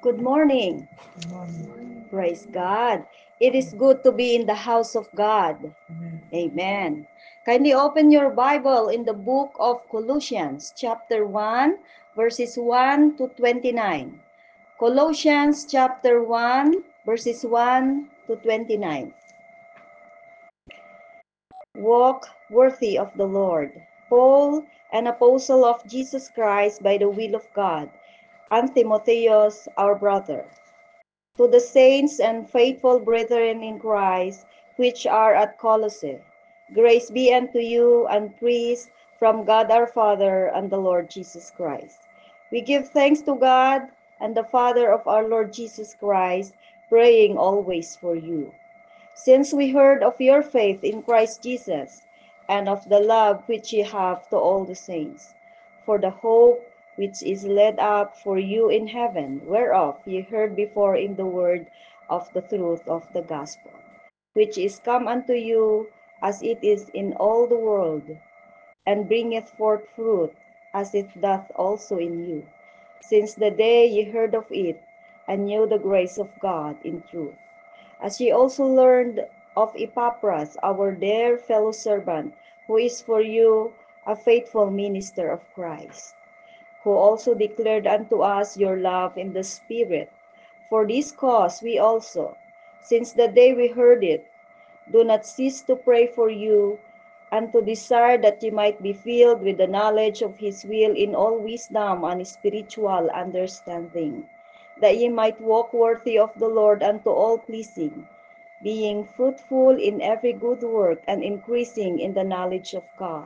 Good morning. Praise God. It is good to be in the house of God. Amen. Kindly open your Bible in the book of Colossians, chapter 1, verses 1 to 29. Colossians chapter 1, verses 1 to 29. Walk worthy of the Lord. Paul, an apostle of Jesus Christ by the will of God, and Timotheus, our brother. To the saints and faithful brethren in Christ, which are at Colossae, grace be unto you and peace from God our Father and the Lord Jesus Christ. We give thanks to God and the Father of our Lord Jesus Christ, praying always for you. Since we heard of your faith in Christ Jesus, and of the love which ye have to all the saints, for the hope which is laid up for you in heaven, whereof ye heard before in the word of the truth of the gospel, which is come unto you as it is in all the world, and bringeth forth fruit, as it doth also in you, since the day ye heard of it, and knew the grace of God in truth. As ye also learned of Epaphras, our dear fellow servant, who is for you a faithful minister of Christ, who also declared unto us your love in the Spirit. For this cause we also, since the day we heard it, do not cease to pray for you, and to desire that ye might be filled with the knowledge of his will in all wisdom and spiritual understanding, that ye might walk worthy of the Lord unto all pleasing, being fruitful in every good work and increasing in the knowledge of God,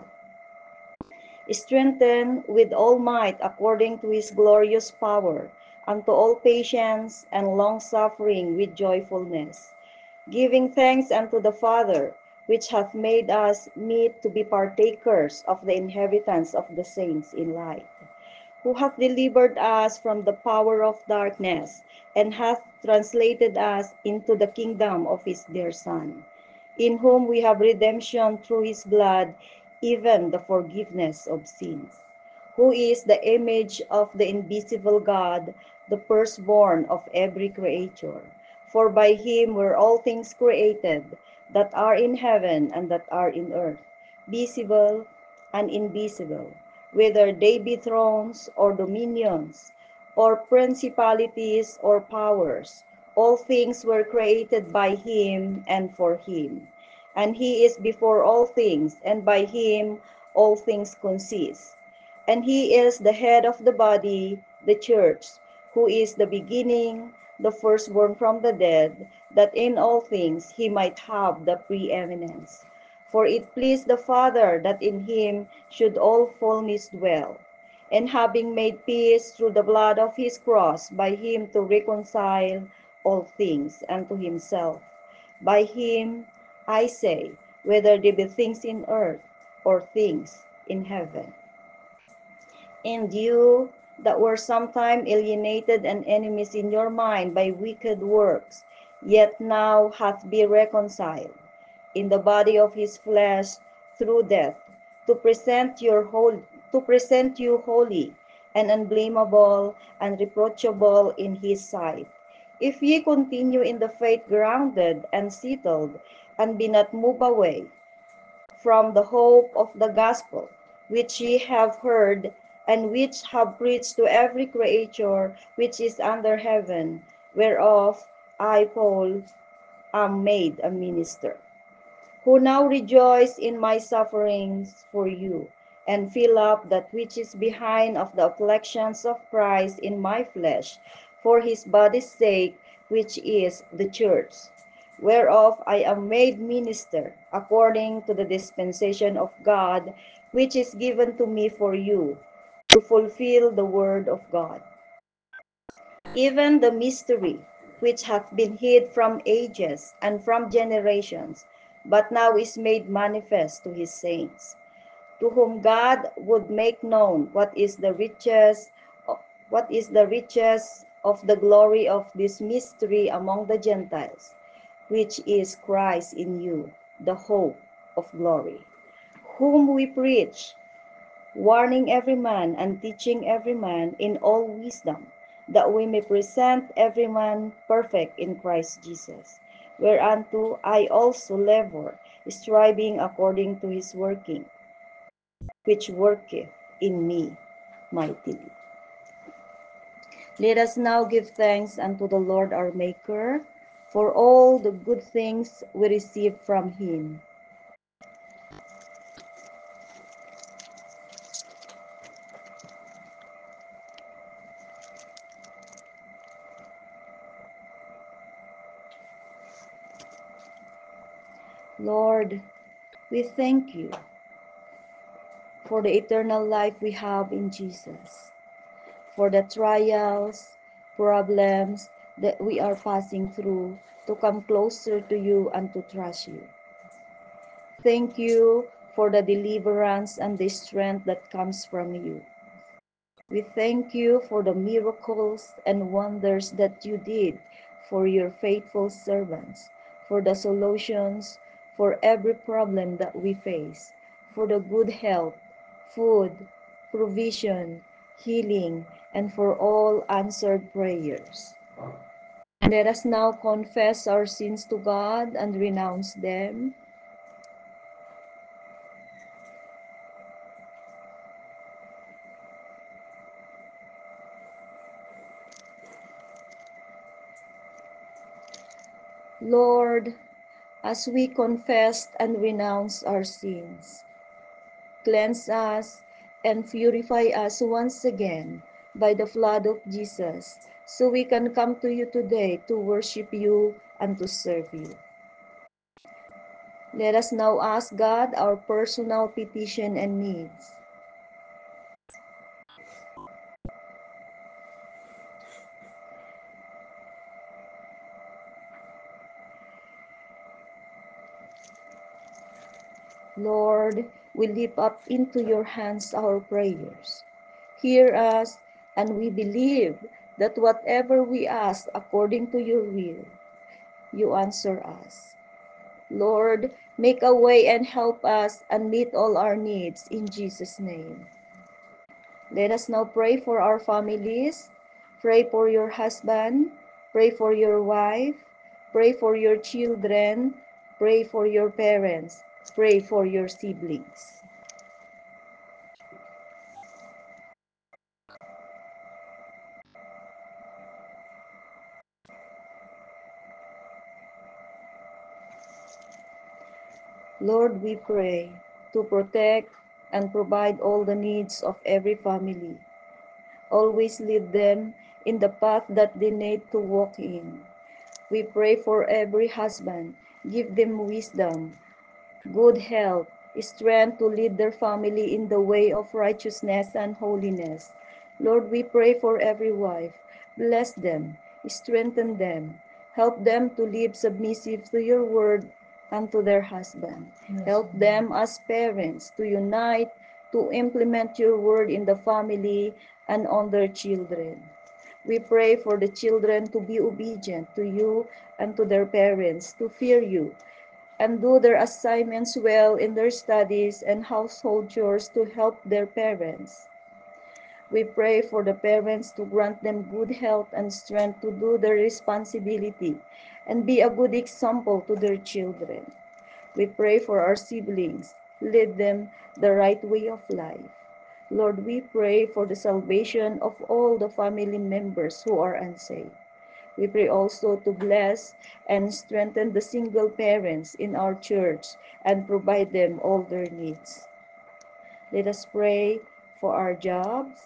strengthened with all might according to his glorious power, unto all patience and long-suffering with joyfulness, giving thanks unto the Father, which hath made us meet to be partakers of the inheritance of the saints in light, who hath delivered us from the power of darkness, and hath translated us into the kingdom of his dear Son, in whom we have redemption through his blood, even the forgiveness of sins, who is the image of the invisible God, the firstborn of every creature. For by him were all things created, that are in heaven and that are in earth, visible and invisible, whether they be thrones or dominions, or principalities or powers. All things were created by him and for him. And he is before all things, and by him all things consist. And he is the head of the body, the church, who is the beginning, the firstborn from the dead, that in all things he might have the preeminence. For it pleased the Father that in him should all fullness dwell, and having made peace through the blood of his cross, by him to reconcile all things unto himself. By him, I say, whether they be things in earth or things in heaven. And you that were sometime alienated and enemies in your mind by wicked works, yet now hath been reconciled in the body of his flesh through death, to present you holy and unblameable and reproachable in his sight. If ye continue in the faith grounded and settled, and be not moved away from the hope of the gospel, which ye have heard, and which have preached to every creature which is under heaven, whereof I, Paul, am made a minister, who now rejoice in my sufferings for you, and fill up that which is behind of the afflictions of Christ in my flesh, for his body's sake, which is the church, whereof I am made minister, according to the dispensation of God, which is given to me for you, to fulfill the word of God, even the mystery which hath been hid from ages and from generations, but now is made manifest to his saints, to whom God would make known what is the riches of the glory of this mystery among the Gentiles, which is Christ in you, the hope of glory, whom we preach, warning every man and teaching every man in all wisdom, that we may present every man perfect in Christ Jesus. Whereunto I also labor, striving according to his working, which worketh in me mightily. Let us now give thanks unto the Lord our Maker for all the good things we receive from him. Lord, we thank you for the eternal life we have in Jesus, for the trials, problems that we are passing through to come closer to you and to trust you. Thank you for the deliverance and the strength that comes from you. We thank you for the miracles and wonders that you did for your faithful servants, for the solutions for every problem that we face, for the good health, food, provision, healing, and for all answered prayers. Let us now confess our sins to God and renounce them. Lord, as we confess and renounce our sins, cleanse us and purify us once again by the blood of Jesus, so we can come to you today to worship you and to serve you. Let us now ask God our personal petition and needs. Lord, we lift up into your hands our prayers. Hear us, and we believe that whatever we ask according to your will, you answer us. Lord, make a way and help us and meet all our needs in Jesus' name. Let us now pray for our families. Pray for your husband. Pray for your wife. Pray for your children. Pray for your parents. Pray for your siblings. Lord, we pray to protect and provide all the needs of every family. Always lead them in the path that they need to walk in. We pray for every husband. Give them wisdom, good health, strength to lead their family in the way of righteousness and holiness. Lord, we pray for every wife. Bless them, strengthen them, help them to live submissive to your word and to their husband. Yes. Help them as parents to unite, to implement your word in the family and on their children. We pray for the children to be obedient to you and to their parents, to fear you, and do their assignments well in their studies and household chores to help their parents. We pray for the parents to grant them good health and strength to do their responsibility and be a good example to their children. We pray for our siblings, lead them the right way of life. Lord, we pray for the salvation of all the family members who are unsaved. We pray also to bless and strengthen the single parents in our church and provide them all their needs. Let us pray for our jobs.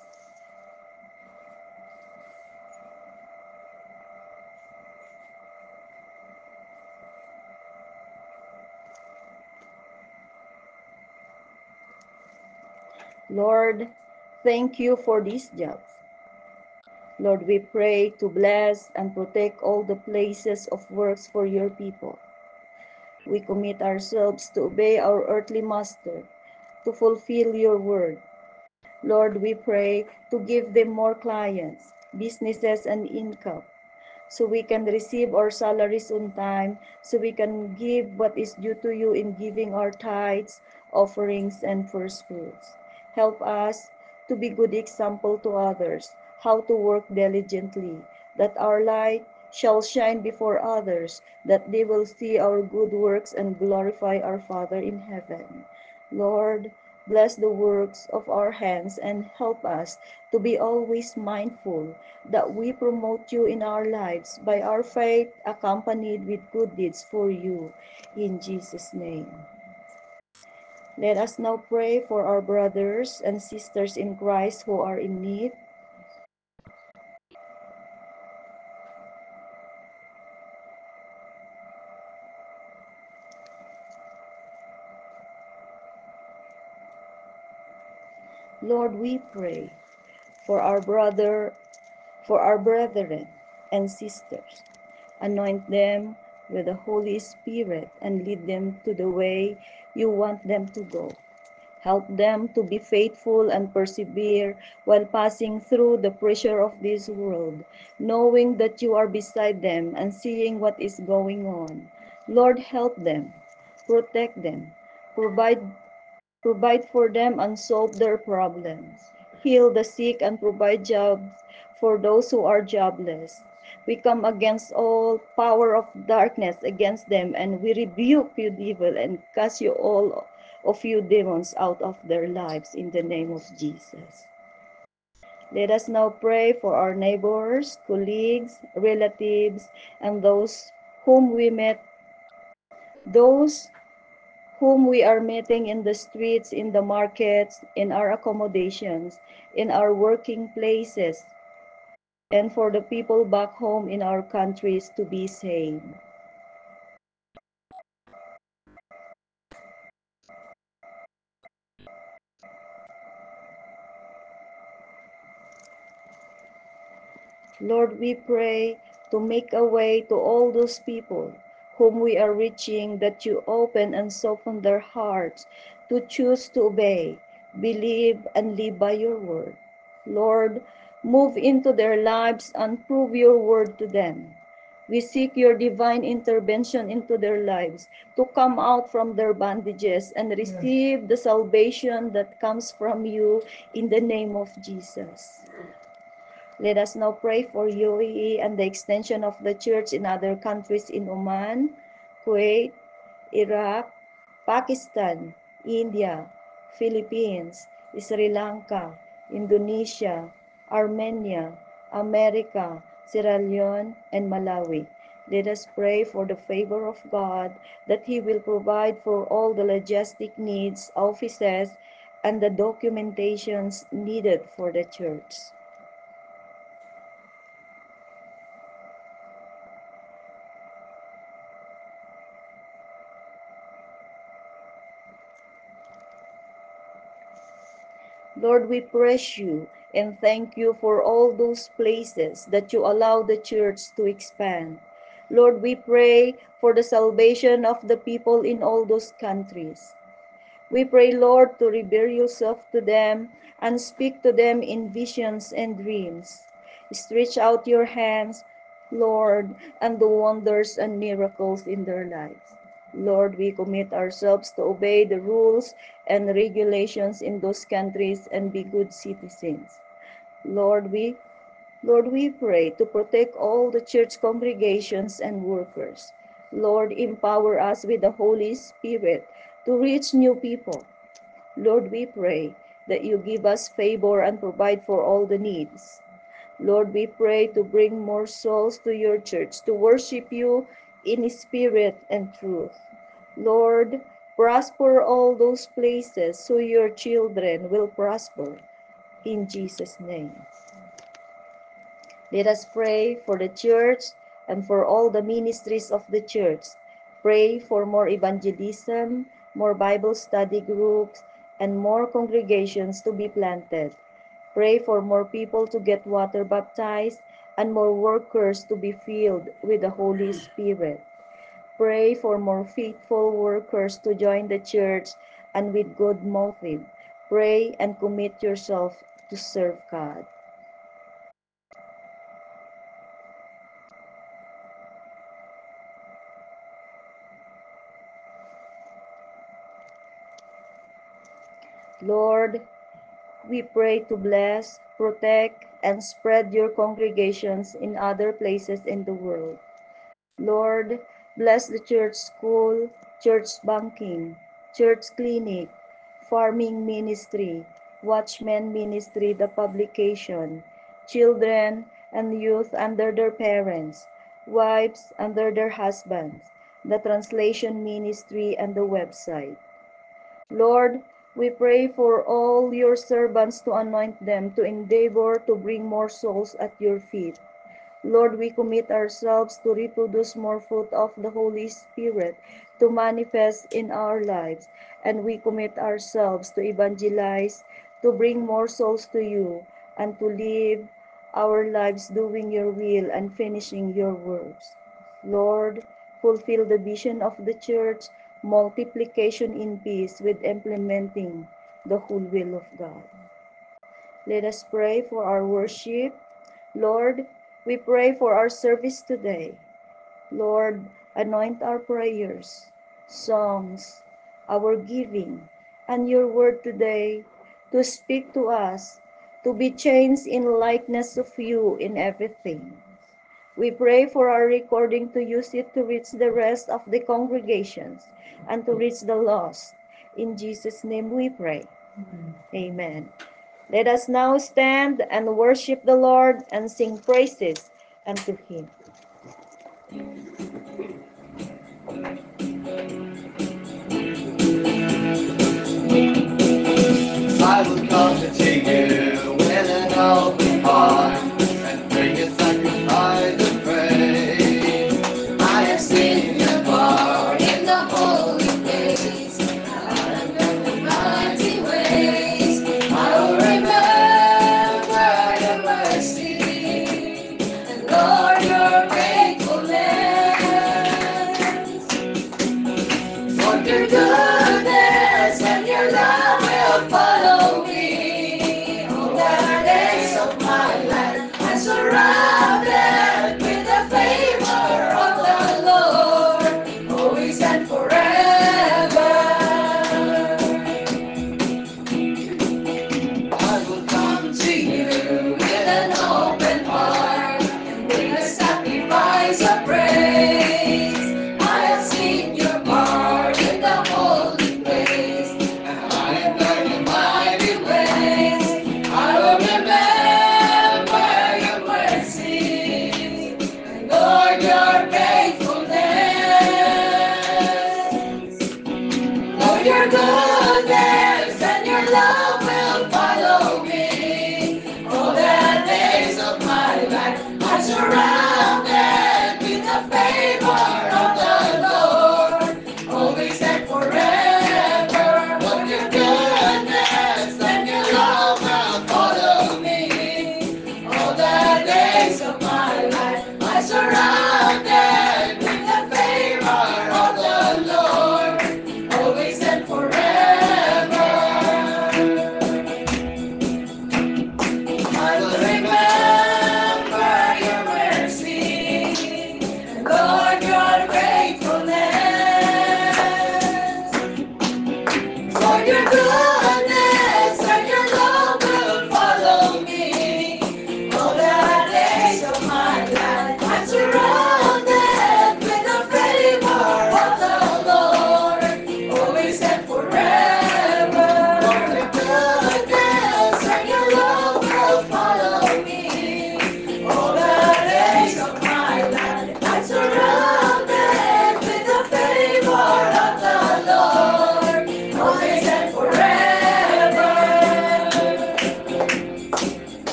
Lord, thank you for these jobs. Lord, we pray to bless and protect all the places of works for your people. We commit ourselves to obey our earthly master, to fulfill your word. Lord, we pray to give them more clients, businesses, and income, so we can receive our salaries on time, so we can give what is due to you in giving our tithes, offerings, and first fruits. Help us to be good example to others, how to work diligently, that our light shall shine before others, that they will see our good works and glorify our Father in heaven. Lord, bless the works of our hands and help us to be always mindful that we promote you in our lives by our faith accompanied with good deeds for you. In Jesus' name. Let us now pray for our brothers and sisters in Christ who are in need. Lord, we pray for our brethren and sisters. Anoint them with the Holy Spirit and lead them to the way you want them to go. Help them to be faithful and persevere while passing through the pressure of this world, knowing that you are beside them and seeing what is going on. Lord, help them, protect them, provide Provide for them and solve their problems. Heal the sick and provide jobs for those who are jobless. We come against all power of darkness against them, and we rebuke you, devil, and cast you all of you demons out of their lives in the name of Jesus. Let us now pray for our neighbors, colleagues, relatives, and those whom we are meeting in the streets, in the markets, in our accommodations, in our working places, and for the people back home in our countries to be saved. Lord, we pray to make a way to all those people whom we are reaching, that you open and soften their hearts to choose to obey, believe, and live by your word. Lord, move into their lives and prove your word to them. We seek your divine intervention into their lives to come out from their bondages and receive the salvation that comes from you in the name of Jesus. Let us now pray for UAE and the extension of the church in other countries in Oman, Kuwait, Iraq, Pakistan, India, Philippines, Sri Lanka, Indonesia, Armenia, America, Sierra Leone, and Malawi. Let us pray for the favor of God that He will provide for all the logistic needs, offices, and the documentations needed for the church. Lord, we praise you and thank you for all those places that you allow the church to expand. Lord, we pray for the salvation of the people in all those countries. We pray, Lord, to reveal yourself to them and speak to them in visions and dreams. Stretch out your hands, Lord, and do wonders and miracles in their lives. Lord, we commit ourselves to obey the rules and regulations in those countries and be good citizens. Lord, we pray to protect all the church congregations and workers. Lord, empower us with the Holy Spirit to reach new people. Lord, we pray that you give us favor and provide for all the needs. Lord, we pray to bring more souls to your church to worship you in spirit and truth. Lord, prosper all those places so your children will prosper. In Jesus' name. Let us pray for the church and for all the ministries of the church. Pray for more evangelism, more Bible study groups, and more congregations to be planted. Pray for more people to get water baptized and more workers to be filled with the Holy Spirit. Pray for more faithful workers to join the church and with good motive. Pray and commit yourself to serve God. Lord, we pray to bless, protect, and spread your congregations in other places in the world. Lord, bless the church school, church banking, church clinic, farming ministry, watchman ministry, the publication, children and youth under their parents, wives under their husbands, the translation ministry, and the website. Lord, we pray for all your servants to anoint them to endeavor to bring more souls at your feet. Lord, we commit ourselves to reproduce more fruit of the Holy Spirit to manifest in our lives. And we commit ourselves to evangelize, to bring more souls to you, and to live our lives doing your will and finishing your works. Lord, fulfill the vision of the church, multiplication in peace with implementing the whole will of God. Let us pray for our worship. Lord, we pray for our service today. Lord, anoint our prayers, songs, our giving, and your word today to speak to us, to be changed in likeness of you in everything. We pray for our recording to use it to reach the rest of the congregations and to reach the lost. In Jesus' name we pray. Amen. Let us now stand and worship the Lord and sing praises unto him. I will come to you with an open heart and bring a sacrifice of praise. I have seen your power in the holy place. I have done the mighty ways. I will remember your mercy and Lord your faithfulness. For your goodness and your love will follow me all the days of my life. I'm surrounded with the favor of the Lord, always and forever. I will come to you with an open heart and bring a sacrifice of praise. I have seen your power in the holy place, and I have learned your mighty ways. I will remember your mercy and Lord your faithfulness. Lord, your goodness and your love will follow me all the days of my life. I'm surrounded with the favor of the Lord, always and forever. Lord, your goodness and your love will follow me all the days of my life. I'm surrounded with the favor of the Lord, always and forever. I will remember your mercy, and Lord, your faithfulness. For your goodness and your love will follow me all the days of my life. I'm surrounded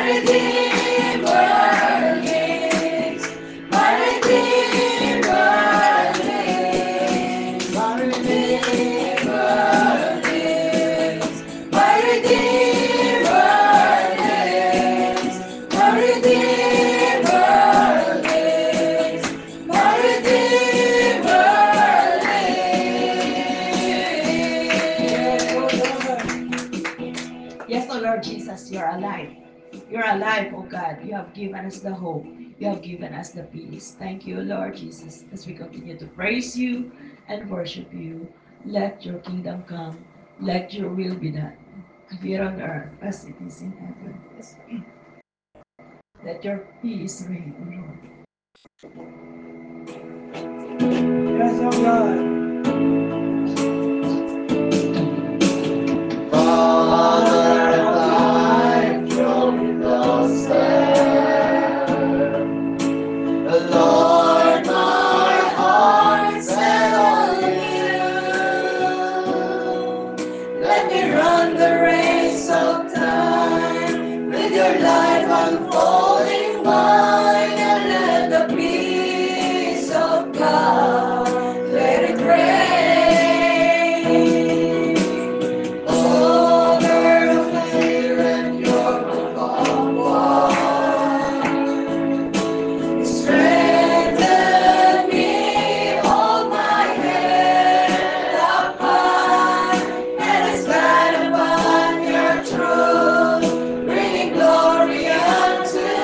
Redeemer lives. My Redeemer lives. My Redeemer lives. My Redeemer lives. My Redeemer lives. My Redeemer lives. Yes, oh Lord Jesus, you're alive. You're alive, oh God. You have given us the hope. You have given us the peace. Thank you, Lord Jesus, as we continue to praise you and worship you. Let your kingdom come. Let your will be done here on earth as it is in heaven. Let your peace reign, O Lord. Yes, oh God. Father of life, truly closer. Lord, my heart set on you. Let me run the race of time with your life unfolding mine, and let the peace of God let it reign over the fear and your strengthen me, hold my head up high, and I stand upon your truth, bringing glory unto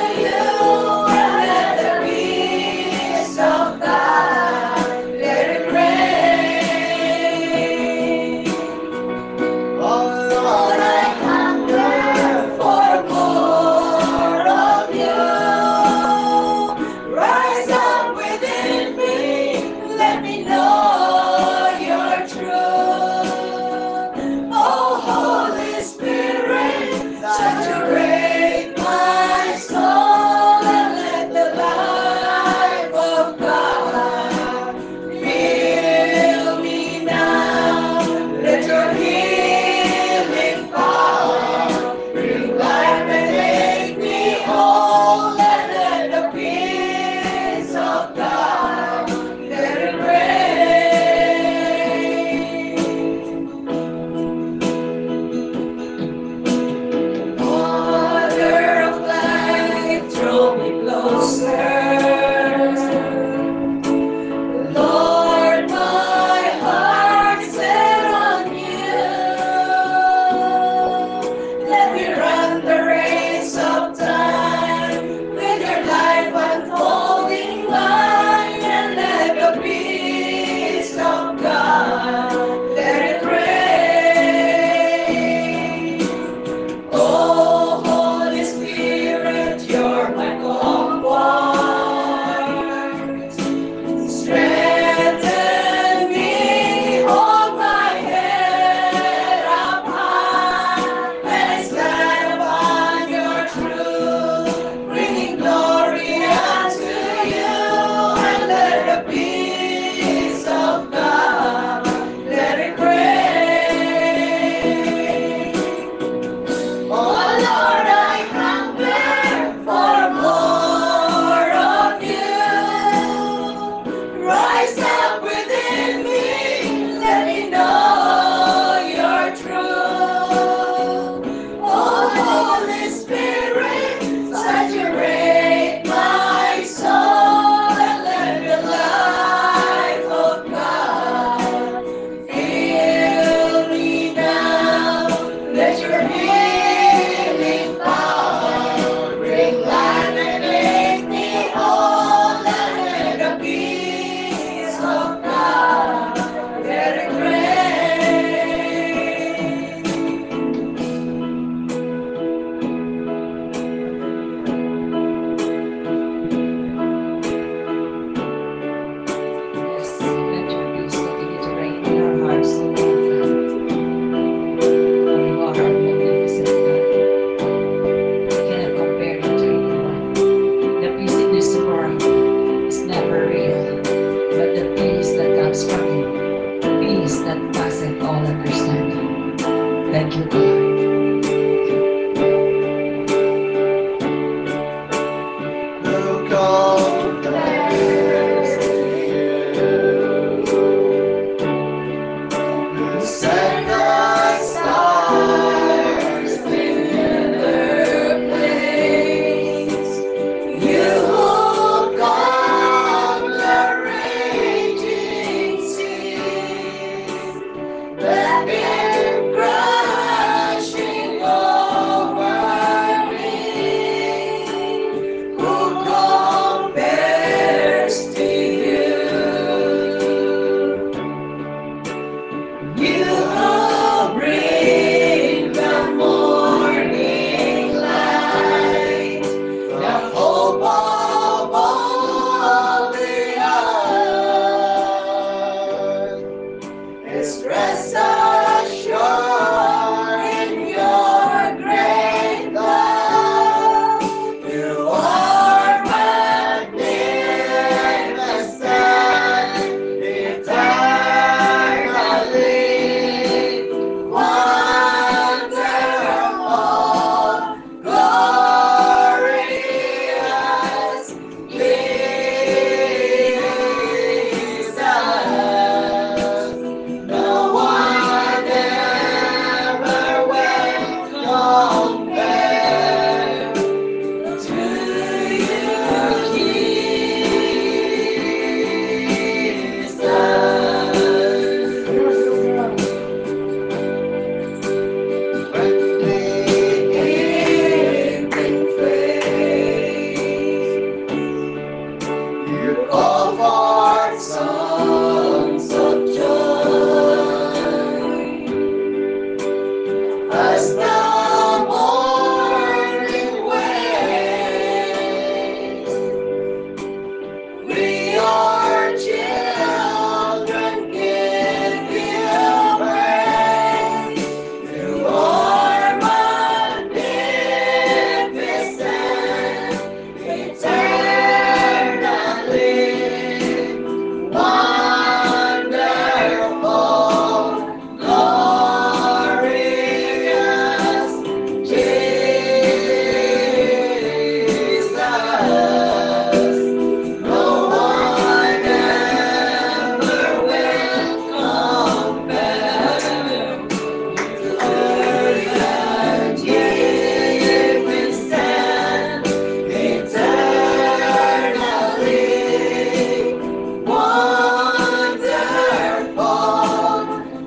praise. You call forth songs of joy as the morning waves. We are children, give you praise. You are magnificent, eternally wonderful, glorious Jesus. No one ever will compare. You are that given stand eternally wonderful,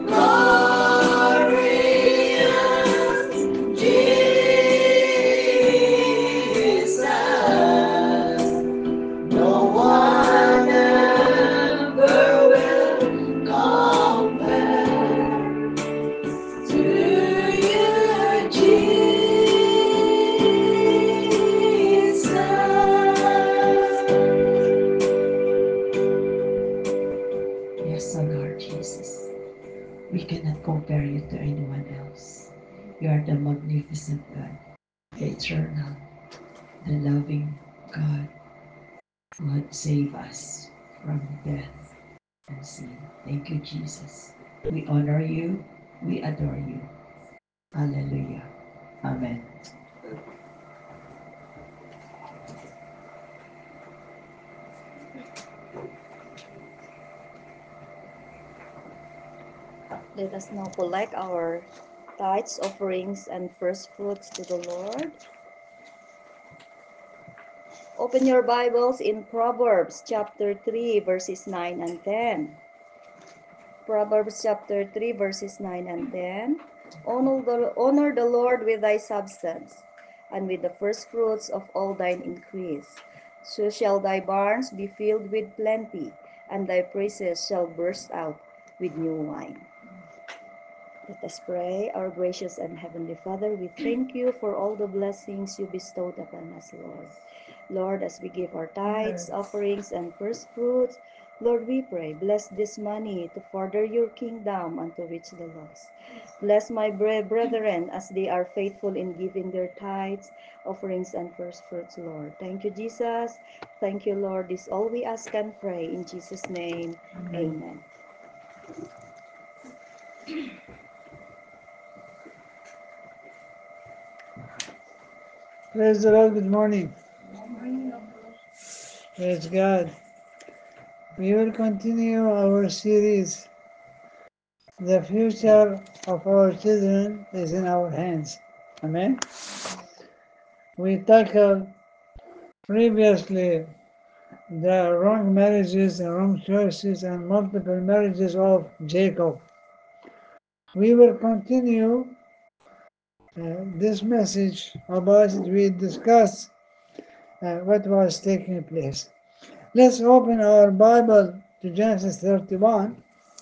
glorious Jesus. No one ever will compare to you, Jesus. Yes, O Lord Jesus. We cannot compare you to anyone else. You are the magnificent God, the eternal, the loving God who had saved us from death and sin. Thank you, Jesus. We honor you. We adore you. Hallelujah. Amen. Let us now collect our tithes, offerings, and first fruits to the Lord. Open your Bibles in Proverbs chapter 3, verses 9 and 10. Proverbs chapter 3, verses 9 and 10. Honor the Lord with thy substance, and with the first fruits of all thine increase. So shall thy barns be filled with plenty, and thy praises shall burst out with new wine. Let us pray. Our gracious and heavenly Father, we thank you for all the blessings you bestowed upon us, Lord. Lord, as we give our tithes, offerings, and first fruits, Lord, we pray, bless this money to further your kingdom and to reach the lost. Bless my brethren as they are faithful in giving their tithes, offerings, and first fruits, Lord. Thank you, Jesus. Thank you, Lord. This all we ask and pray in Jesus' name. Amen. Praise the Lord, good morning. Praise God. We will continue our series. The future of our children is in our hands. Amen. We tackled previously the wrong marriages and wrong choices and multiple marriages of Jacob. We will continue this message about it. We discuss what was taking place. Let's open our Bible to Genesis 31.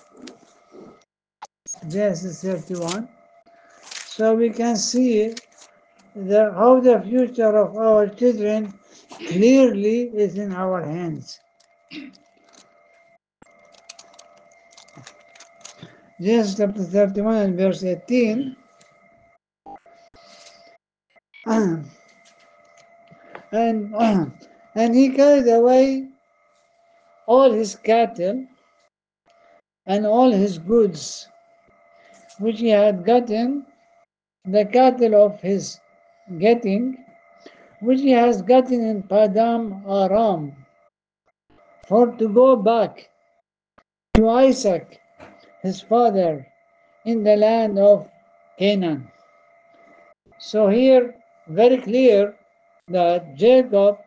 Genesis 31. So we can see how the future of our children clearly is in our hands. Genesis chapter 31 and verse 18. and and he carried away all his cattle and all his goods which he had gotten, the cattle of his getting, which he has gotten in Padam Aram, for to go back to Isaac his father in the land of Canaan. So here, very clear that Jacob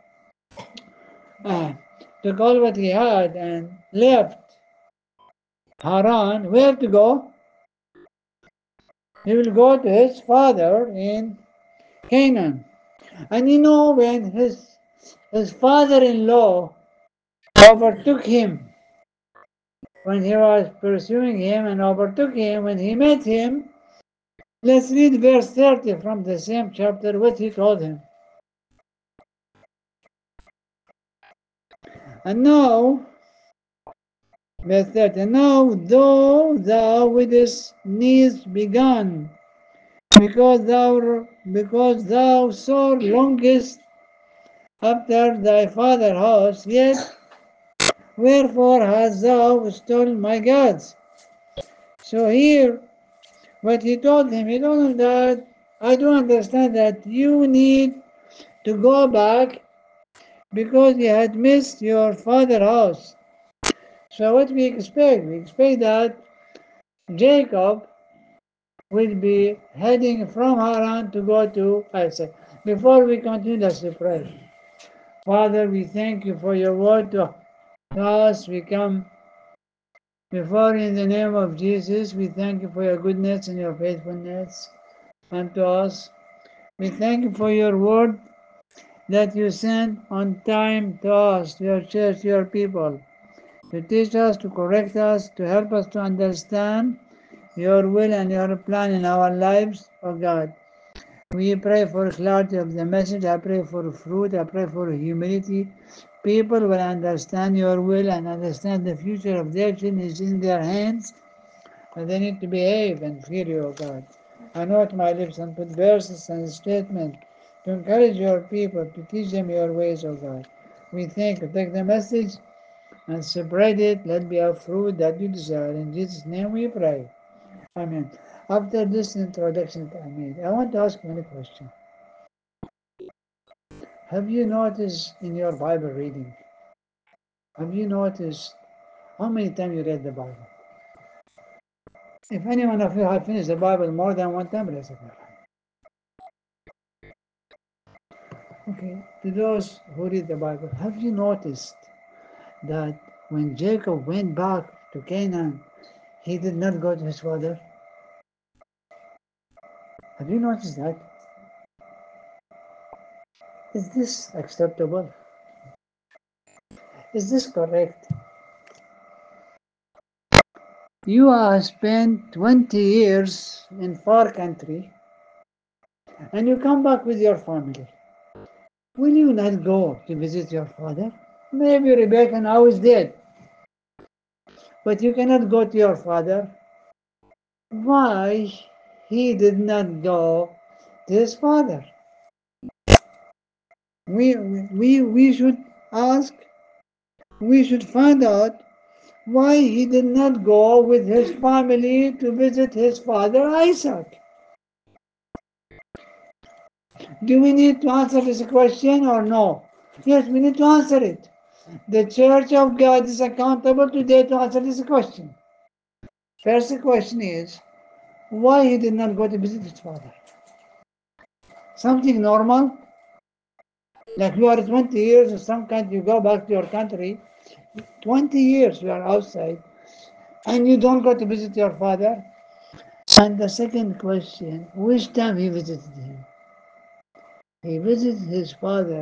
took all what he had and left Haran. Where to go? He will go to his father in Canaan. And you know, when his father-in-law overtook him, when he was pursuing him and overtook him, when he met him, let's read verse 30 from the same chapter, what he told him. And now, verse 30, now though thou wouldest needs begun, because thou so longest after thy father's house, yet wherefore hast thou stolen my gods? So here, what he told him that I do understand that you need to go back because you had missed your father's house. So what we expect? We expect that Jacob will be heading from Haran to go to Isaac. Before we continue, let's pray. Father, we thank you for your word to us. We come before you in the name of Jesus. We thank you for your goodness and your faithfulness unto us. We thank you for your word that you sent on time to us, to your church, to your people, to teach us, to correct us, to help us to understand your will and your plan in our lives, oh God. We pray for clarity of the message. I pray for fruit. I pray for humility. People will understand your will and understand the future of their children is in their hands. And they need to behave and fear you, O God. Anoint my lips and put verses and statements to encourage your people, to teach them your ways, O God. We thank you. Take the message and spread it. Let be a fruit that you desire. In Jesus' name we pray. Amen. After this introduction that I made, I want to ask you a question. Have you noticed in your Bible reading, have you noticed how many times you read the Bible? If any one of you have finished the Bible more than one time, raise up your hand. Okay, to those who read the Bible, have you noticed that when Jacob went back to Canaan, he did not go to his father? Have you noticed that? Is this acceptable? Is this correct? You have spent 20 years in far country and you come back with your family. Will you not go to visit your father? Maybe Rebecca now is dead, but you cannot go to your father. Why he did not go to his father? We should ask, we should find out why he did not go with his family to visit his father Isaac. Do we need to answer this question or no? Yes, we need to answer it. The Church of God is accountable today to answer this question. First question is, why he did not go to visit his father? Something normal? Like you are 20 years in some country, you go back to your country, 20 years you are outside, and you don't go to visit your father? And the second question, which time he visited him? He visited his father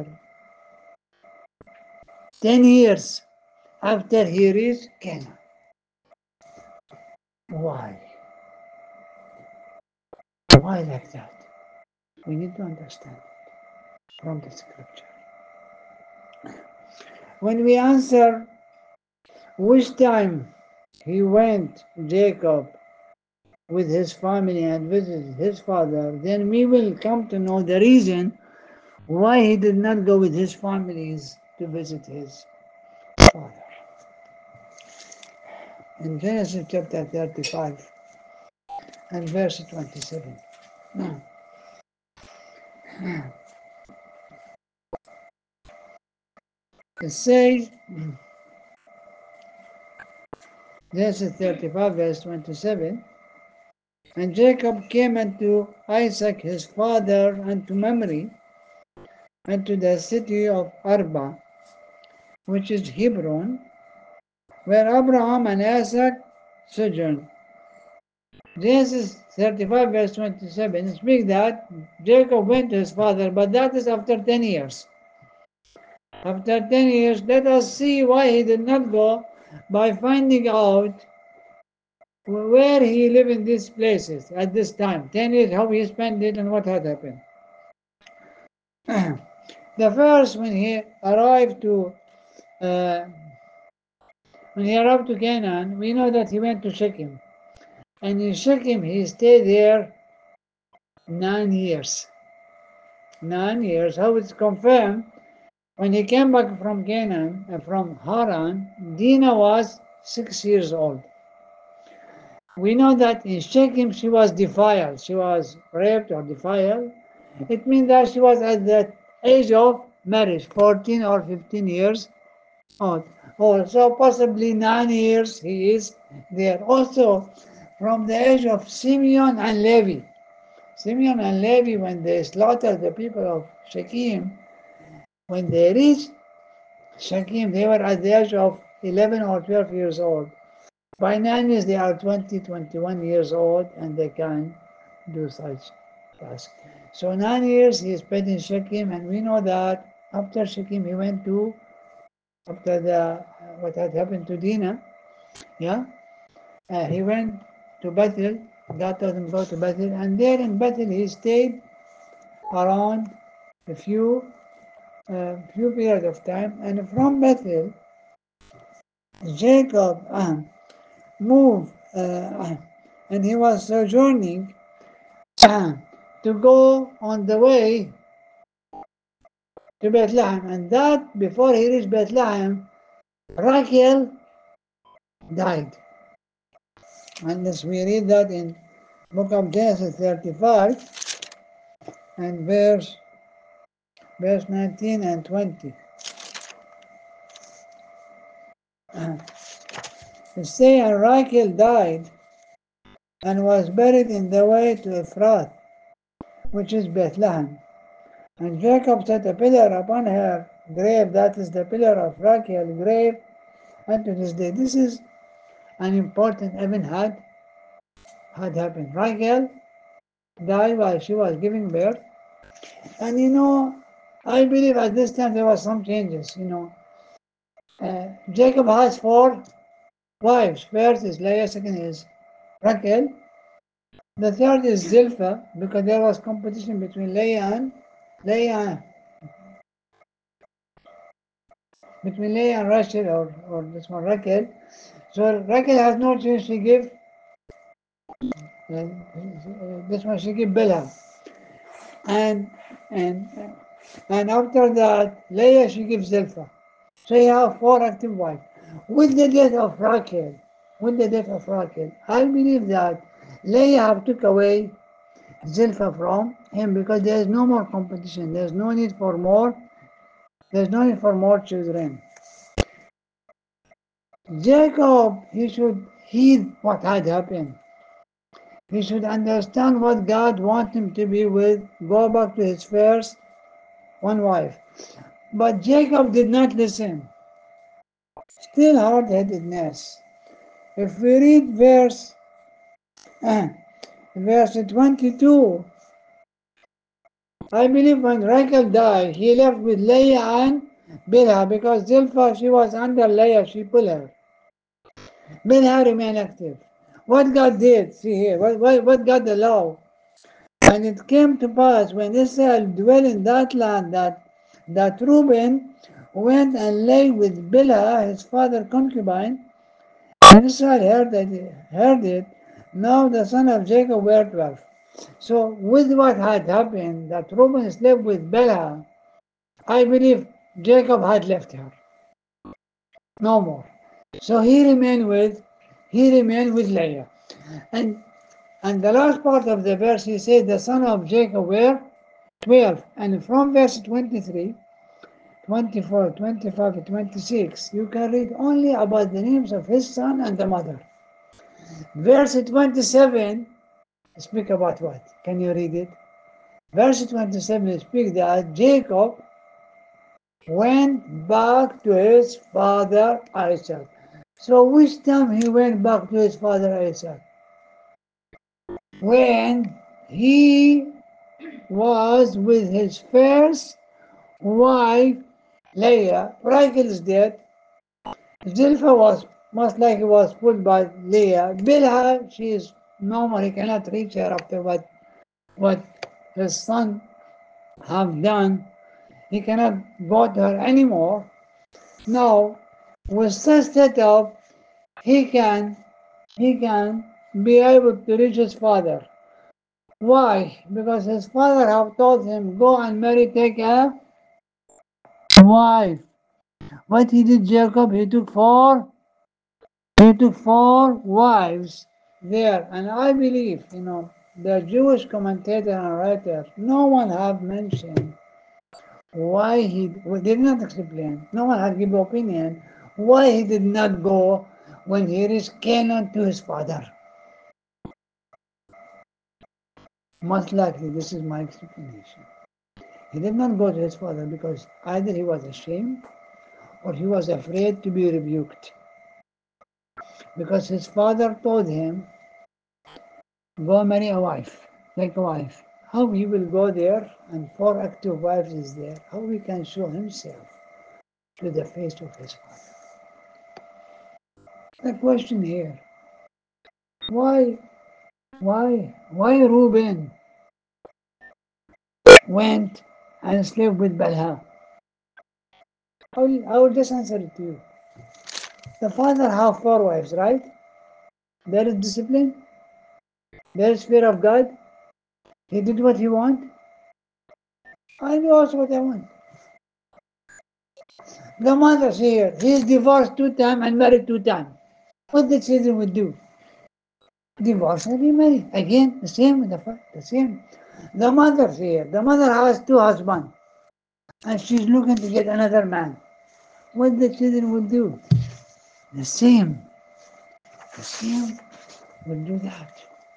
10 years after he reached Canaan. Why? Why like that? We need to understand from the scripture. When we answer which time he went, Jacob, with his family and visited his father, then we will come to know the reason why he did not go with his families to visit his father. In Genesis chapter 35 and verse 27. It says, Genesis 35 verse 27, and Jacob came unto Isaac his father unto Mamre, unto the city of Arba, which is Hebron, where Abraham and Isaac sojourned. Genesis 35 verse 27 speaks that Jacob went to his father, but that is after 10 years. After 10 years, let us see why he did not go by finding out where he lived in these places at this time. 10 years, how he spent it and what had happened. The first, uh, when he arrived to Canaan, we know that he went to Shechem. And in Shechem, he stayed there 9 years. 9 years. How it's confirmed, when he came back from Canaan, from Haran, Dinah was 6 years old. We know that in Shechem she was defiled. She was raped or defiled. It means that she was at the age of marriage, 14 or 15 years old. Also, possibly 9 years he is there. Also, from the age of Simeon and Levi. Simeon and Levi, when they slaughtered the people of Shechem, when they reached Shechem, they were at the age of 11 or 12 years old. By 9 years, they are 20, 21 years old, and they can do such tasks. So 9 years he spent in Shechem, and we know that after Shechem he went to, after the what had happened to Dinah, yeah, he went to Bethel. God told him go to Bethel, and there in Bethel he stayed around a few period of time, and from Bethel Jacob moved, and he was sojourning to go on the way to Bethlehem, and that before he reached Bethlehem, Rachel died. And as we read that in book of Genesis 35 and verse 19 and 20. It say, and Rachel died and was buried in the way to Ephrath, which is Bethlehem. And Jacob set a pillar upon her grave, that is the pillar of Rachel grave, unto this day. This is an important event had happened. Rachel died while she was giving birth. And I believe at this time there was some changes. Jacob has 4 wives. First is Leah, second is Rachel. The third is Zilpah, because there was competition between Leah and Rachel, or this one Rachel. So Rachel has no choice. She give this one. She give Bilhah, and and and after that Leah she gives Zilpah. So you have 4 active wives. With the death of Rachel, I believe that Leah took away Zilpah from him because there is no more competition. There's no need for more. There's no need for more children. Jacob, he should heed what had happened. He should understand what God wants him to be with. Go back to his first one wife. But Jacob did not listen. Still hard-headedness. If we read verse 22, I believe when Rachel died, he left with Leah and Bilhah because Zilpah, she was under Leah, she pulled her. Bilhah remained active. What God did, see here, what God allowed. And it came to pass when Israel dwelt in that land that Reuben went and lay with Bilhah, his father's concubine, and Israel heard it. Now the son of Jacob were 12. So with what had happened, that Reuben slept with Bilhah, I believe Jacob had left her. No more. So he remained with Leah. And the last part of the verse he said the son of Jacob were 12. And from verse 23, 24, 25, 26, you can read only about the names of his son and the mother. Verse 27 speak about what? Can you read it? Verse 27 speaks that Jacob went back to his father Isaac. So which time he went back to his father Isaac? when he was with his first wife, Leah. Rachel is dead. Zilpha was most likely was put by Leah. Bilhah, she is normal. He cannot reach her after what his son have done. He cannot go to her anymore. Now, with such setup, he can he can be able to reach his father. Why? Because his father have told him, go and marry, take a wife. What he did, Jacob, he took four wives there. And I believe, the Jewish commentator and writer, no one have mentioned why he did not explain. No one had given opinion why he did not go when he reached Canaan to his father. Most likely, this is my explanation. He did not go to his father because either he was ashamed or he was afraid to be rebuked. Because his father told him, go marry a wife, take a wife. How he will go there and four active wives is there? How he can show himself to the face of his father? The question here, why, why Reuben went and slept with Balha? I will just answer it to you. The father have four wives, right? There is discipline, there is fear of God. He did what he want. I do also what I want. The mother's here. He's divorced 2 times and married 2 times. What the children would do? Divorce and remarry. Again, the same, the same. The mother's here. The mother has 2 husbands. And she's looking to get another man. What the children would do? The same. The same would do that.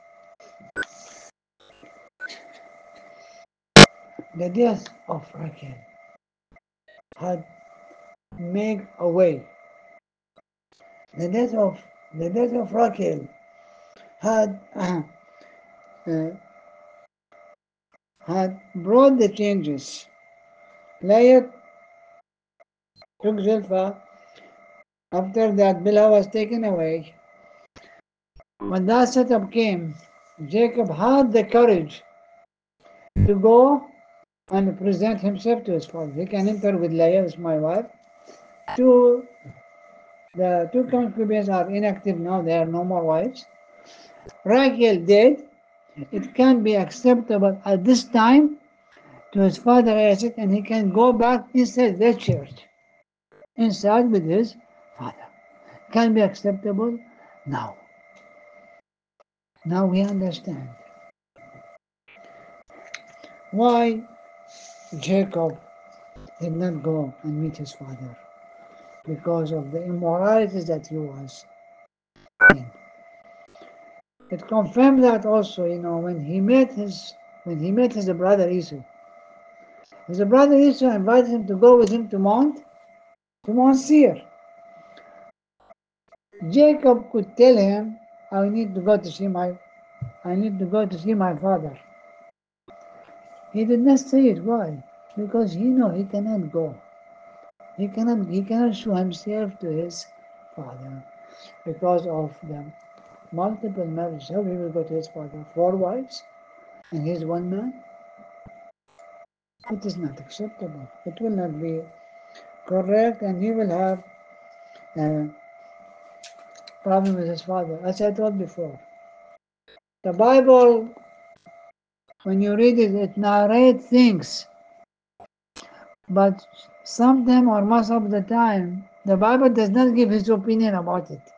The death of Rachel had made a way. The death of Rachel had had brought the changes. Leah took Zilpah. After that, Bilhah was taken away. When that setup came, Jacob had the courage to go and present himself to his father. He can enter with Leah, as my wife. The two concubines are inactive now, they are no more wives. Rachel dead. It can be acceptable at this time to his father Isaac, and he can go back inside the church, inside with his father. Can be acceptable now. Now we understand why Jacob did not go and meet his father, because of the immoralities that he was in. It confirmed that also, when he met his brother Esau. His brother Esau invited him to go with him to Mount Seir. Jacob could tell him, I need to go to see my father. He did not say it. Why? Because he know he cannot go. He cannot show himself to his father because of the multiple marriages. How he will go to his father? 4 wives and he's one man? It is not acceptable. It will not be correct, and he will have a problem with his father. As I told before, the Bible, when you read it, it narrates things, but sometimes or most of the time, the Bible does not give his opinion about it.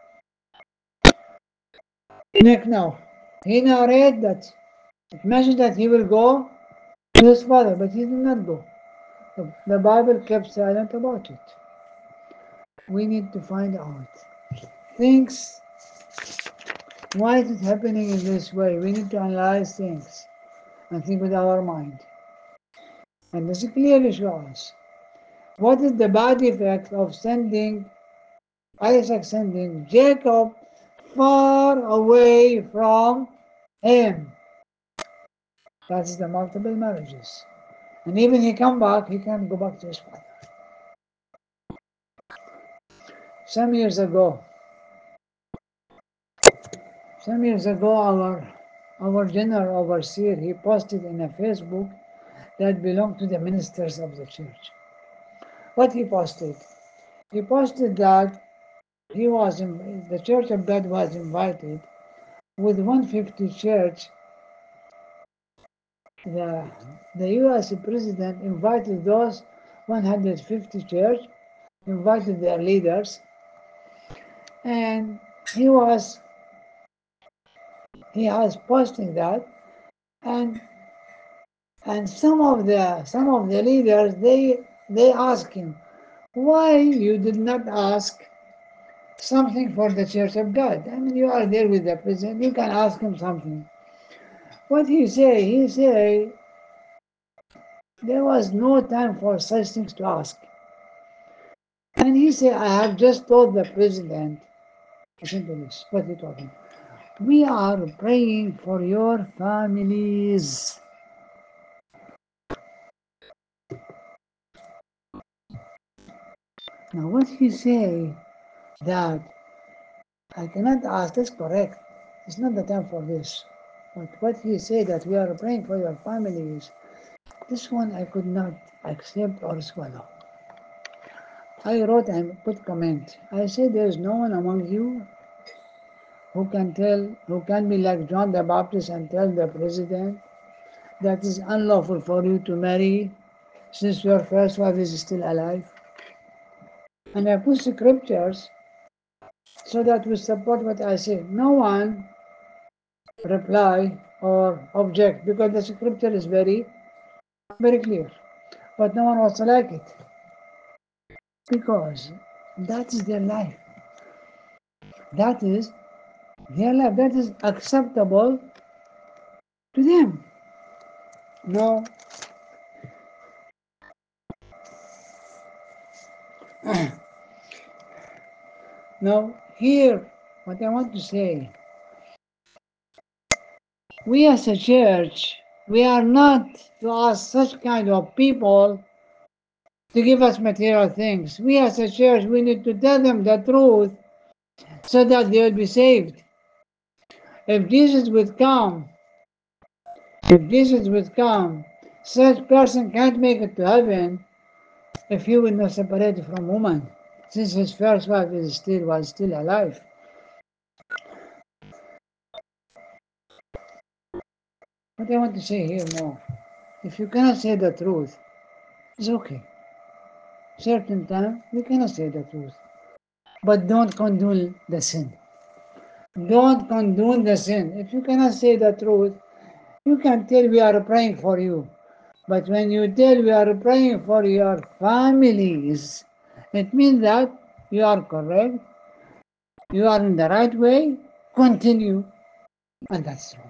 Nick now, he narrates that it mentions that he will go to his father, but he did not go. The Bible kept silent about it. We need to find out things. Why is it happening in this way? We need to analyze things and think with our mind. And this clearly shows what is the bad effect of Isaac sending Jacob far away from him. That's the multiple marriages. And even he come back, he can't go back to his father. Some years ago, our general overseer, he posted in a Facebook that belonged to the ministers of the church. What he posted? He posted that the Church of God was invited with 150 church. The U.S. president invited those 150 church, invited their leaders, and he was posting that, and some of the leaders they asked him, why you did not ask something for the Church of God? I mean, you are there with the president, you can ask him something. What he say? He say there was no time for such things to ask. And he said, I have just told the president, listen to this, what he told him. We are praying for your families. Now what he say that I cannot ask, that's correct. It's not the time for this. But what he said that we are praying for your families, this one I could not accept or swallow. I wrote and put comment. I said there is no one among you who can be like John the Baptist and tell the president that is unlawful for you to marry since your first wife is still alive. And I put scriptures so that we support what I say. No one reply or object because the scripture is very, very clear. But no one also like it because that is their life. That is their life. That is acceptable to them. No. Now, here, what I want to say, we as a church, we are not to ask such kind of people to give us material things. We as a church, we need to tell them the truth so that they will be saved. If Jesus would come, such person can't make it to heaven if he will not separate from woman, since his first wife was still alive. What I want to say here more, if you cannot say the truth, it's okay. Certain time we cannot say the truth, but don't condone the sin. Don't condone the sin. If you cannot say the truth, you can tell we are praying for you. But when you tell we are praying for your families, it means that you are correct, you are in the right way, continue, and that's wrong.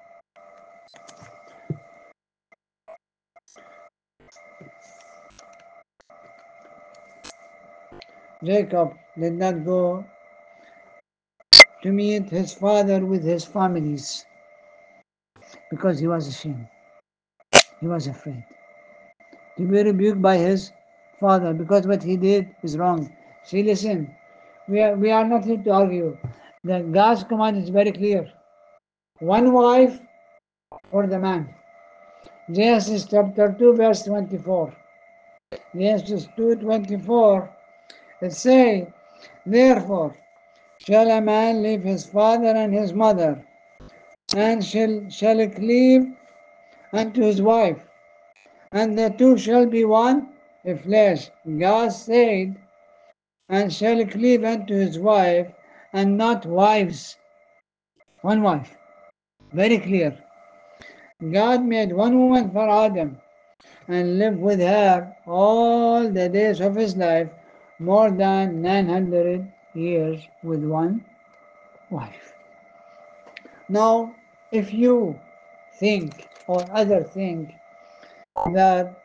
Jacob did not go to meet his father with his families because he was ashamed. He was afraid to be rebuked by his father because what he did is wrong. See, listen, we are not here to argue. The God's command is very clear. One wife for the man. Genesis chapter 2 verse 24. Genesis 2:24. It says, therefore shall a man leave his father and his mother, and shall cleave unto his wife, and the two shall be one flesh. God said, and shall cleave unto his wife, and not wives. One wife. Very clear. God made one woman for Adam and lived with her all the days of his life, more than 900 years with one wife. Now, if you think or others think that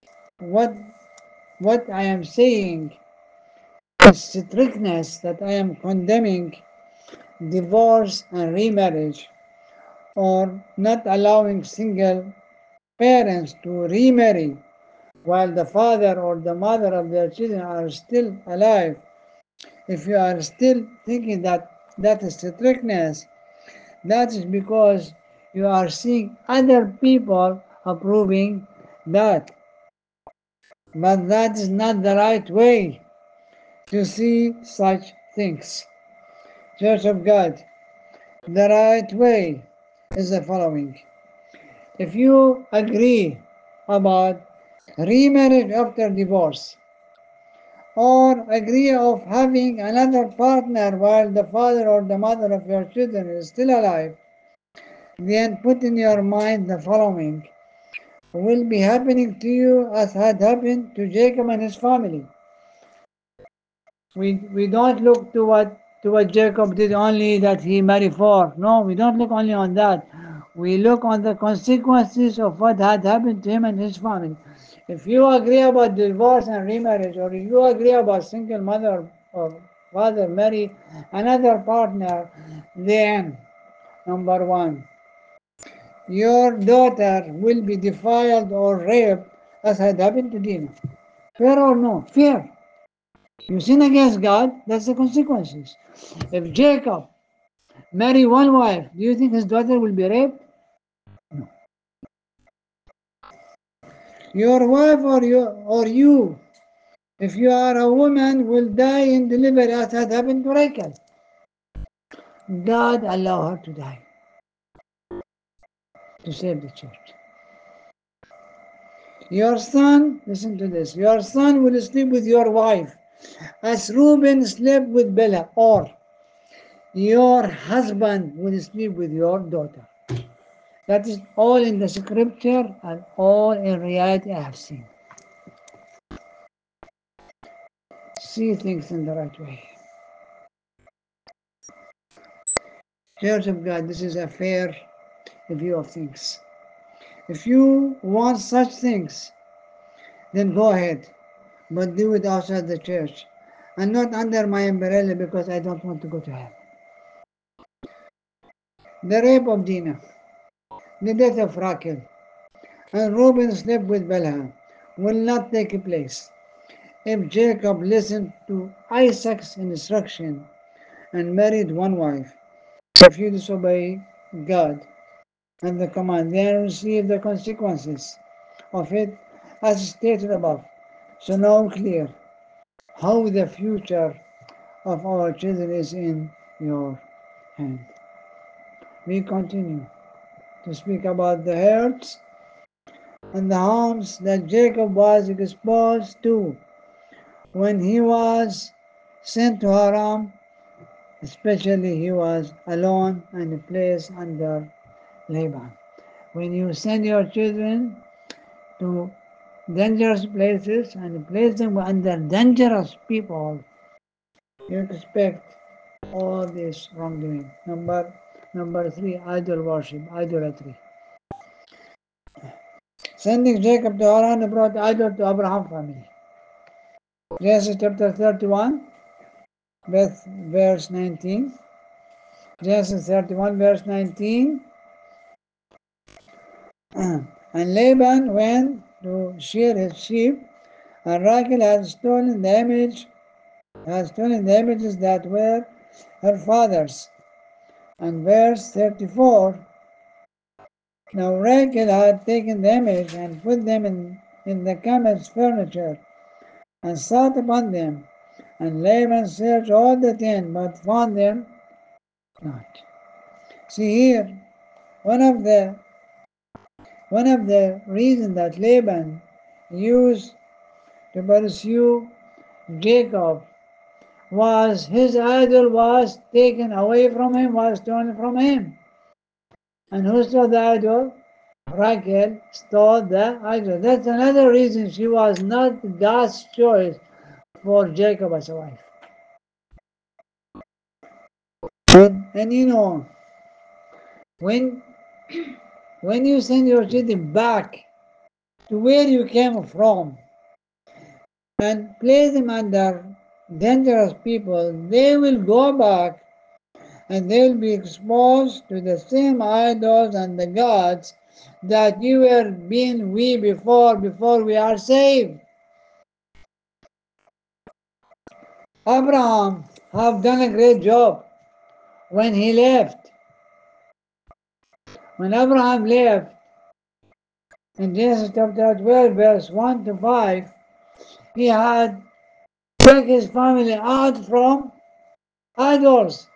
what I am saying is strictness, that I am condemning divorce and remarriage, or not allowing single parents to remarry while the father or the mother of their children are still alive. If you are still thinking that that is strictness, that is because you are seeing other people approving that. But that is not the right way to see such things. Church of God, the right way is the following. If you agree about remarriage after divorce, or agree of having another partner while the father or the mother of your children is still alive, then put in your mind the following will be happening to you as had happened to Jacob and his family. We don't look to what Jacob did only that he married four. No, we don't look only on that. We look on the consequences of what had happened to him and his family. If you agree about divorce and remarriage, or if you agree about single mother or father marry another partner, then number one, your daughter will be defiled or raped as had happened to Dinah. Fair or no? Fair. You sin against God, that's the consequences. If Jacob marry one wife, do you think his daughter will be raped? Your wife or you, if you are a woman, will die in delivery as had happened to Rachel. God allow her to die to save the church. Your son, listen to this, your son will sleep with your wife as Reuben slept with Bella, or your husband will sleep with your daughter. That is all in the scripture and all in reality I have seen. See things in the right way. Church of God, this is a fair view of things. If you want such things, then go ahead, but do it outside the church and not under my umbrella because I don't want to go to hell. The rape of Dinah, the death of Rachel, and Reuben slept with Bilhah will not take place if Jacob listened to Isaac's instruction and married one wife. If you disobey God and the command, then receive the consequences of it as stated above. So now clear how the future of our children is in your hand. We continue to speak about the hurts and the harms that Jacob was exposed to when he was sent to Haram, especially he was alone and placed under Laban. When you send your children to dangerous places and place them under dangerous people, you expect all this wrongdoing. Number three, idol worship, idolatry. Sending Jacob to Haran brought idol to Abraham family. Genesis chapter 31, verse 19. Genesis 31, verse 19. And Laban went to shear his sheep, and Rachel had stolen the images that were her father's. And verse 34, now Rachel had taken the image and put them in the camel's furniture and sat upon them. And Laban searched all the tent, but found them not. See here, one of the reasons that Laban used to pursue Jacob was his idol was taken away from him, was stolen from him. And who stole the idol? Rachel stole the idol. That's another reason she was not God's choice for Jacob as a wife. And you know, when you send your children back to where you came from and place them under dangerous people, they will go back and they'll be exposed to the same idols and the gods that you were being we before we are saved. Abraham have done a great job when he left. When Abraham left in Genesis chapter 12, verse 1 to 5, he had took his family out from idols.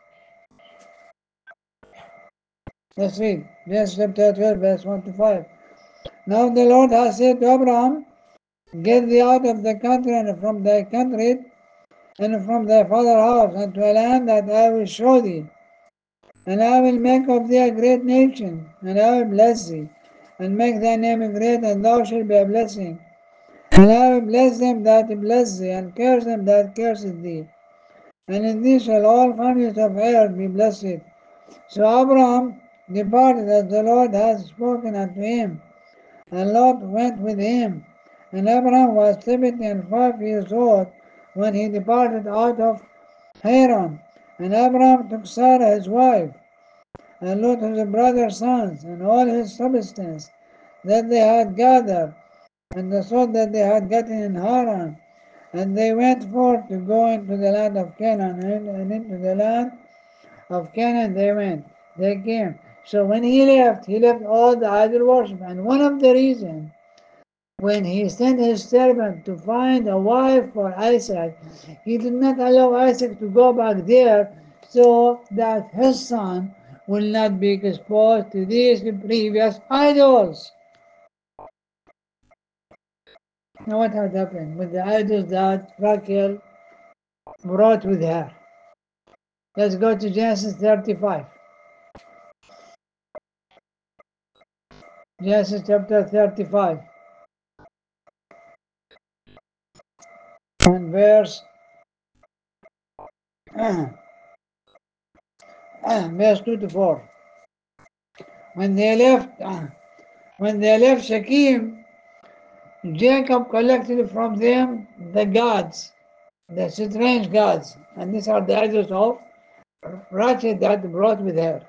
Let's read Genesis chapter 12, verse 1 to 5. Now the Lord has said to Abraham, get thee out of the country and from thy country and from thy father's house unto a land that I will show thee. And I will make of thee a great nation, and I will bless thee, and make thy name great, and thou shalt be a blessing. And I will bless them that bless thee, and curse them that curse thee. And in thee shall all families of earth be blessed. So Abraham departed as the Lord had spoken unto him, and Lot went with him. And Abraham was 75 years old when he departed out of Haran. And Abraham took Sarah his wife, and Lot his brother's sons, and all his substance that they had gathered, and the sword that they had gotten in Haran. And they went forth to go into the land of Canaan, and into the land of Canaan they went. They came. So when he left all the idol worship. And one of the reasons, when he sent his servant to find a wife for Isaac, he did not allow Isaac to go back there so that his son will not be exposed to these previous idols. Now what had happened with the idols that Rachel brought with her? Let's go to Genesis 35. Genesis chapter 35 and verse 2 to 4. When they left Shechem, Jacob collected from them the gods, the strange gods, and these are the idols of Rachel that brought with her.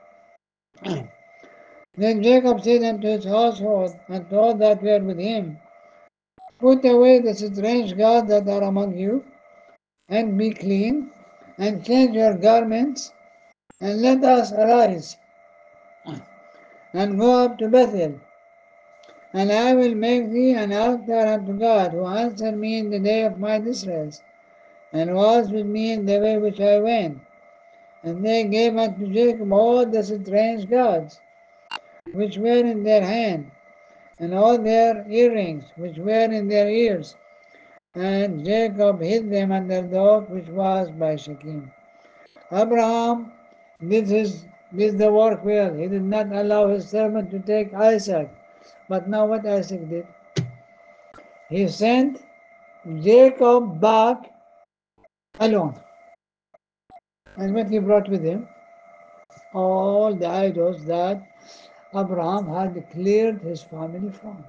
Then Jacob said unto his household and to all that were with him, put away the strange gods that are among you, and be clean, and change your garments, and let us arise, and go up to Bethel, and I will make thee an altar unto God, who answered me in the day of my distress, and was with me in the way which I went. And they gave unto Jacob all the strange gods which were in their hand, and all their earrings which were in their ears. And Jacob hid them under the oak which was by Shechem. Abraham did the work well. He did not allow his servant to take Isaac. But now what Isaac did? He sent Jacob back alone. And what he brought with him? All the idols that Abraham had cleared his family from.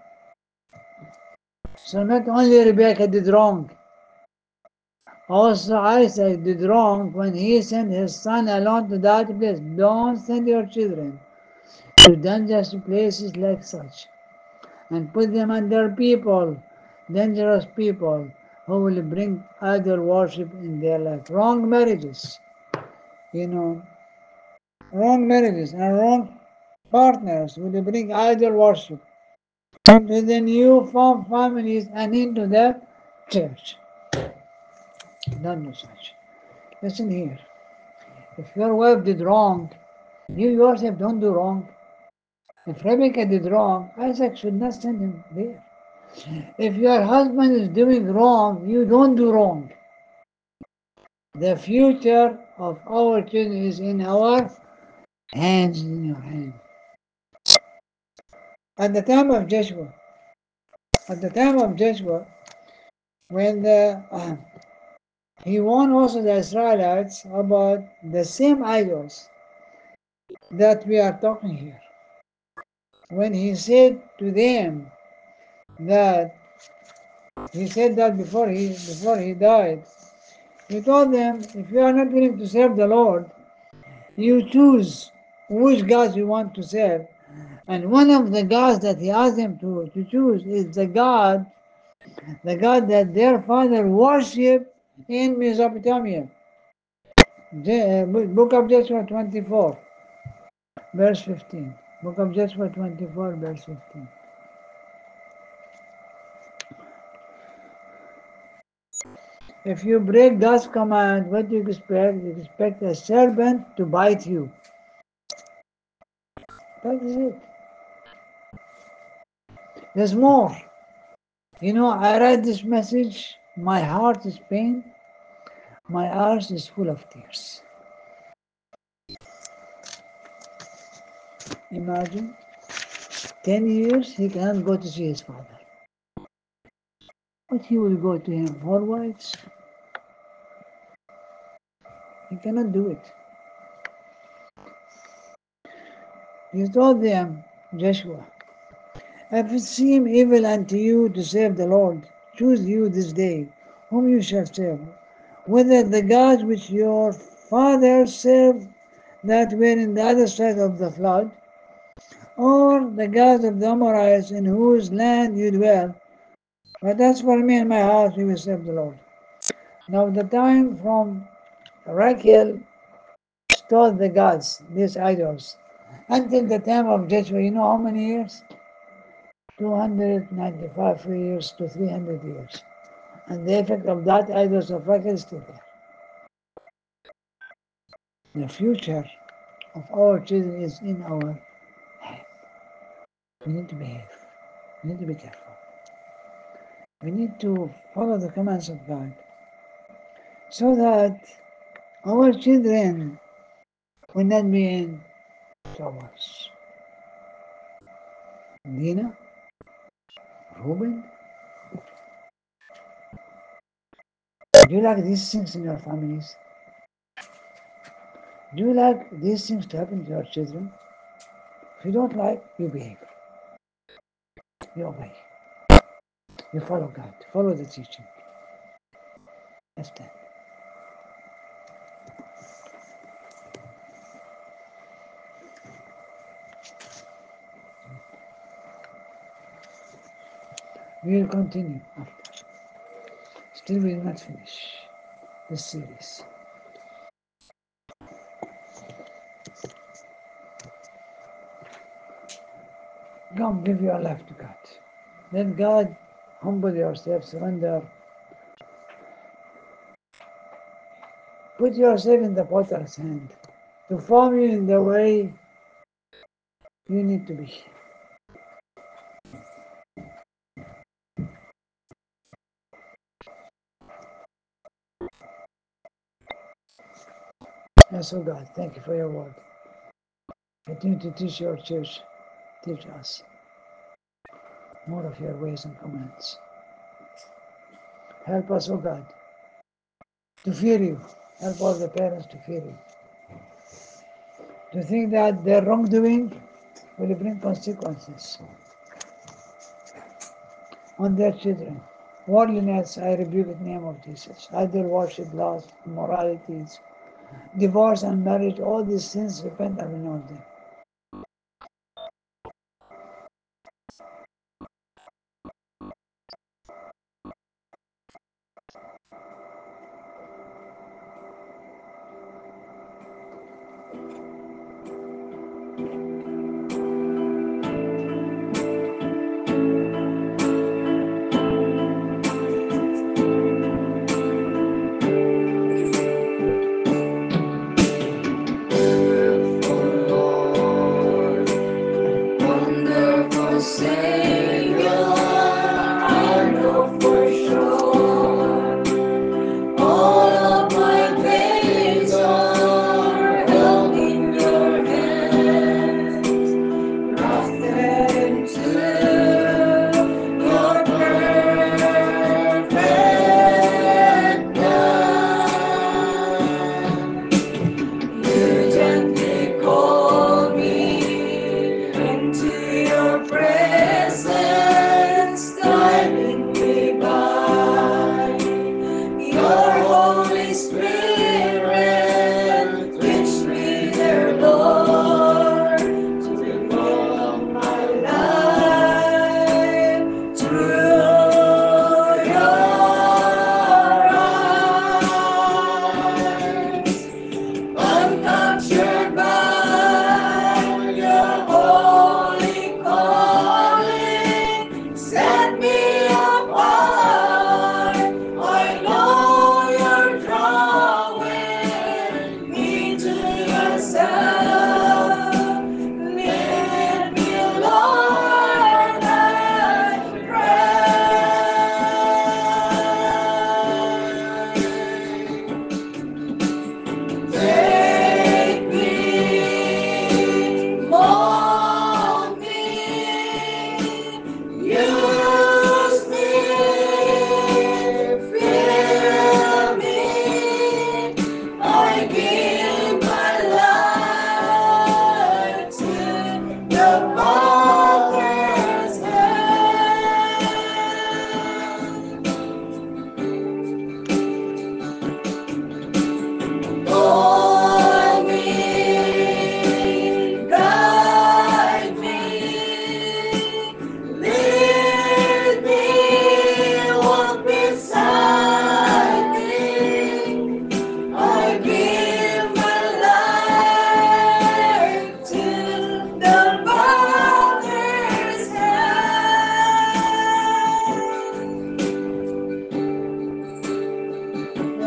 So not only Rebekah did wrong, also Isaac did wrong when he sent his son alone to that place. Don't send your children to dangerous places like such, and put them under people, dangerous people, who will bring idol worship in their life. Wrong marriages, you know, wrong marriages and wrong partners will bring idol worship into the new formed families and into the church. Don't do such. Listen here. If your wife did wrong, you yourself don't do wrong. If Rebecca did wrong, Isaac should not send him there. If your husband is doing wrong, you don't do wrong. The future of our children is in our hands, in your hand. At the time of Joshua, when he warned also the Israelites about the same idols that we are talking here. When he said to them that before he died, he told them, if you are not willing to serve the Lord, You choose which gods you want to serve. And one of the gods that he asked them to choose is the God that their father worshipped in Mesopotamia. Book of Joshua 24, verse 15. Book of Joshua 24, verse 15. If you break God's command, what do you expect? You expect a serpent to bite you. That is it. There's more. You know, I read this message, my heart is pain, my eyes is full of tears. Imagine, 10 years he cannot go to see his father. But he will go to him 4 wives. He cannot do it. He told them, Joshua, if it seem evil unto you to serve the Lord, choose you this day whom you shall serve, whether the gods which your fathers served that were in the other side of the flood, or the gods of the Amorites in whose land you dwell. But as for me and my house, we will serve the Lord. Now the time from Rachel stole the gods, these idols, until the time of Joshua, you know how many years? 295 years to 300 years. And the effect of that idols of Rachel is still there. The future of our children is in our hand. We need to behave. We need to be careful. We need to follow the commands of God so that our children will not be in troubles. Dina, Ruben, do you like these things in your families? Do you like these things to happen to your children? If you don't like, you behave. You obey. You follow God. Follow the teaching. That's that. We will continue after. Still, we will not finish this series. Come, give your life to God. Let God humble yourself, surrender. Put yourself in the potter's hand to form you in the way you need to be. Yes, oh God, thank you for your word. Continue to teach your church. Teach us more of your ways and commands. Help us, oh God, to fear you. Help all the parents to fear you. To think that their wrongdoing will bring consequences on their children. Worldliness, I rebuke in the name of Jesus. Idol worship, lust, immoralities, divorce and marriage, all these sins, repent and renounce them.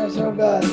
Yes, oh God.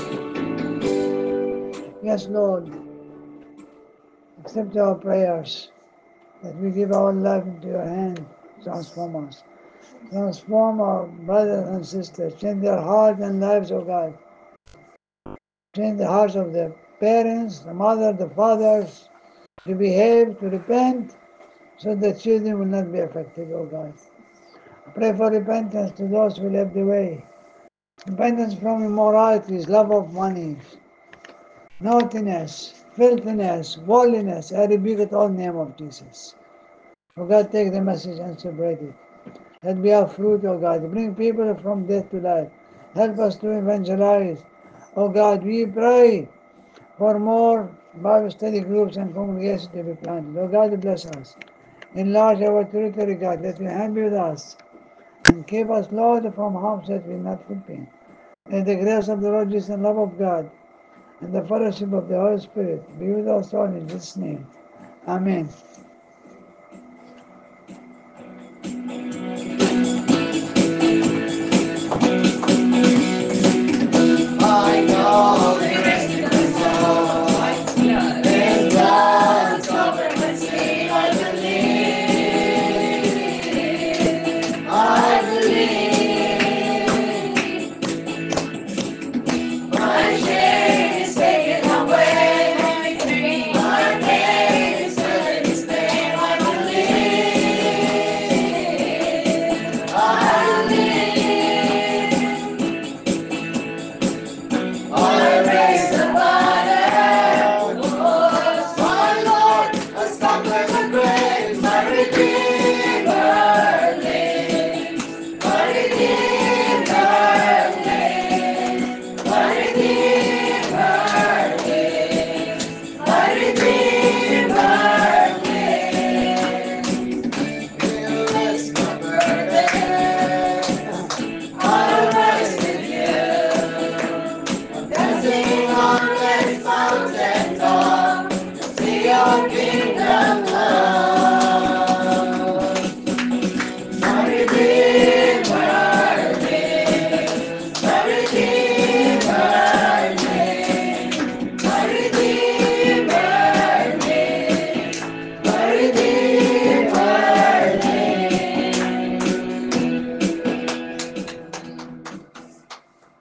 Yes, Lord. Accept our prayers that we give our life into your hand. Transform us. Transform our brothers and sisters. Change their hearts and lives, oh God. Change the hearts of the parents, the mother, the fathers, to behave, to repent, so the children will not be affected, oh God. I pray for repentance to those who left the way. Repentance from immoralities, love of money, naughtiness, filthiness, worldliness. I rebuke it all in the name of Jesus. Oh God, take the message and separate it. Let we have fruit, oh God. Bring people from death to life. Help us to evangelize. Oh God, we pray for more Bible study groups and congregations to be planted. Oh God, bless us. Enlarge our territory, God. Let your hand be with us. And keep us, Lord, from harm that will not put pain. May the grace of the Lord Jesus and love of God and the fellowship of the Holy Spirit be with us all in Jesus' name. Amen.